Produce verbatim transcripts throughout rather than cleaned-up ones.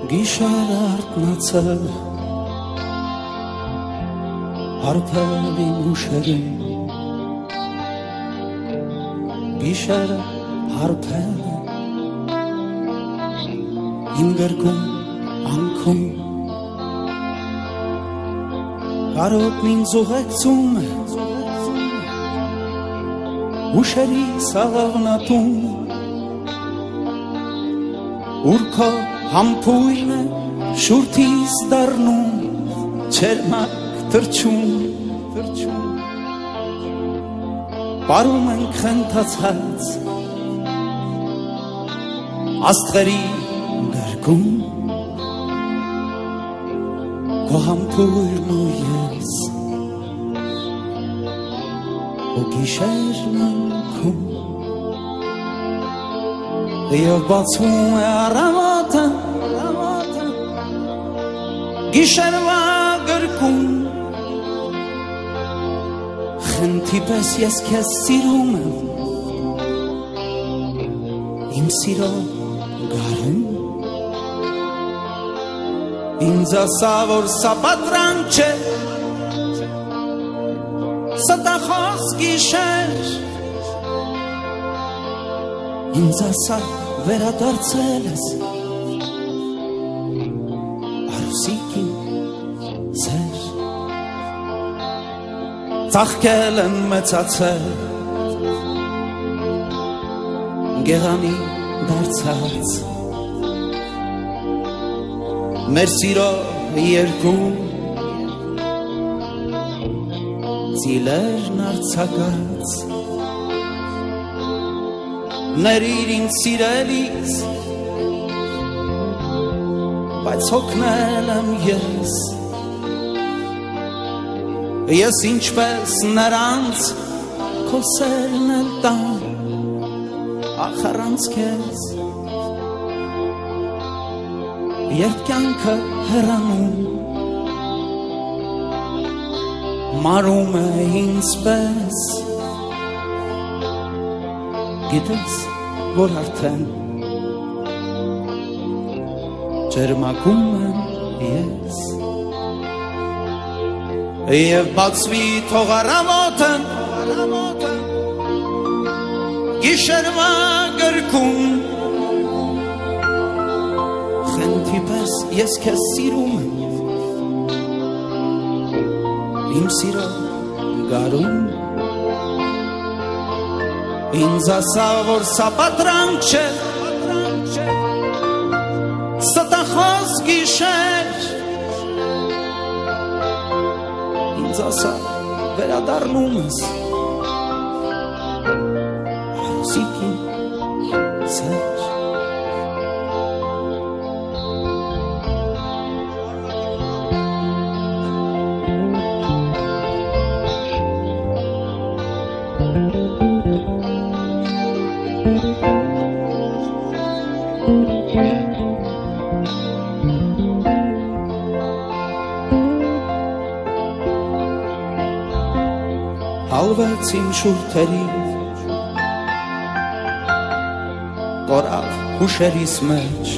Գիշեր արթնացել հարբել իմ ուշերին Գիշերը հարբել իմ գրկում անքում Կարոտն ինձ ուղեկցում է ուշերի սաղավնատում Ուր քո համբույնը շուրթիս դառնում չերմակ թրջում Պարում ենք խենթացած աստղերի գրկում Քո համբույրն ու ես ու գիշերն անքում Եվ բացվում է առավոտը Գիշերվա գրկում Խնդի պես ես քեզ սիրում եմ Իմ սիրո գարում Ինձ ասա որ սա պատրանք չէ Ստախոս գիշեր Ինձ ասա վերադարձել ես Արուսիկին ձեր Ծաղկել եմ մեծացել Գեղանի դարձած Մեր սիրո երկու Ծիլերն արձակած Ներիր ինձ սիրելիս Բայց հոգնել եմ ես Ես ինչպես նրանց Քո սերն էլ տան Ախ առանց քեզ Երբ կյանքը հեռանում Մարում է ինձ պես Գիտես, որ արդեն Ջերմակում եմ ես Եվ բացվի թող առավոտը Գիշերվա գրկում Խենթի պես ես քեզ սիրում եմ Իմ սիրո գարում Ինձ ասա որ սա պատրանք չէ Ստախոս գիշեր Ինձ ասա վերադառնում ես Արուսիկին ձեր Հալվեց իմ շուրթերի Կորավ հուշերիս մեջ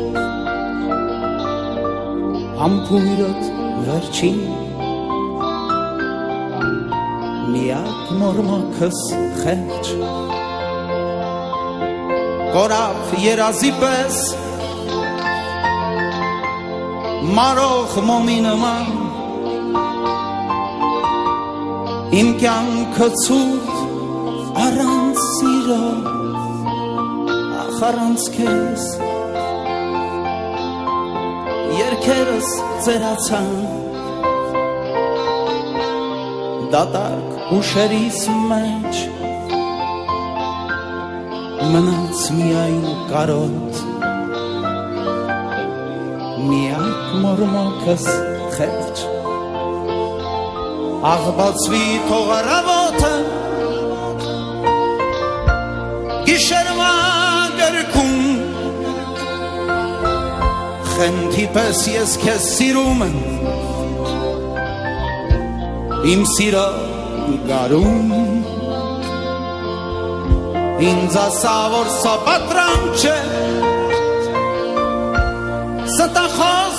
Համբույրդ վերջին Միակ մորմոքս խեղճ Կորավ երազի պես Մարող մոմի նման Իմ կյանքը ցուրտ առանց սիրո Ախ առանց քեզ Երգերս ծերացան Դատարկ հուշերիս մեջ Մնաց միայն կարոտ Միակ մորմոքս խեղճ Աղ բացվի թող առավոտը Գիշերվա գրկում Խենթի պես ես քեզ սիրում եմ Իմ սիրո գարում Ինձ ասա որ սա պատրանք չէ ստախոս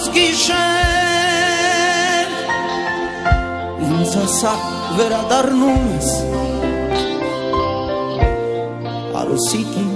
գիշեր ինձ հսակ վերադառնում ես Արուսիկին